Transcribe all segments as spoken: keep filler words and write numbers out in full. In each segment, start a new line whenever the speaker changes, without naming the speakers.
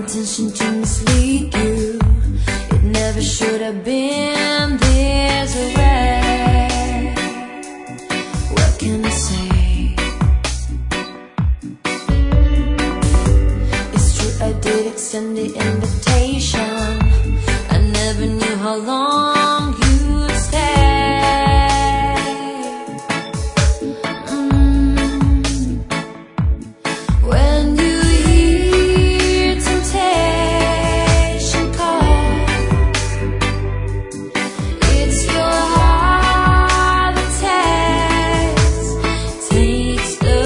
intention to mislead you. It never should have been this way. What can I say? It's true, I did extend the invitation. I never knew how long you'd stay. mm. When you hear temptation call, it's your heart that takes, takes the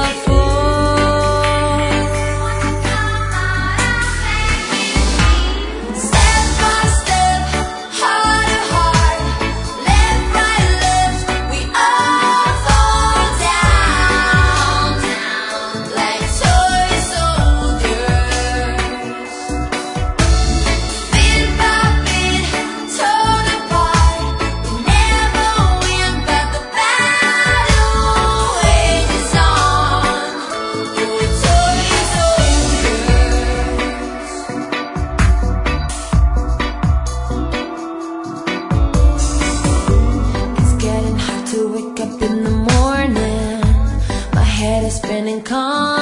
fall. Step by step, heart to heart, left, right, left, we all fall down, like toy soldiers. Bit by bit, torn apart, we never win, but the battle rages on. We're toy soldiers. It's getting hard to wake up in the morning. My head is spinning. Con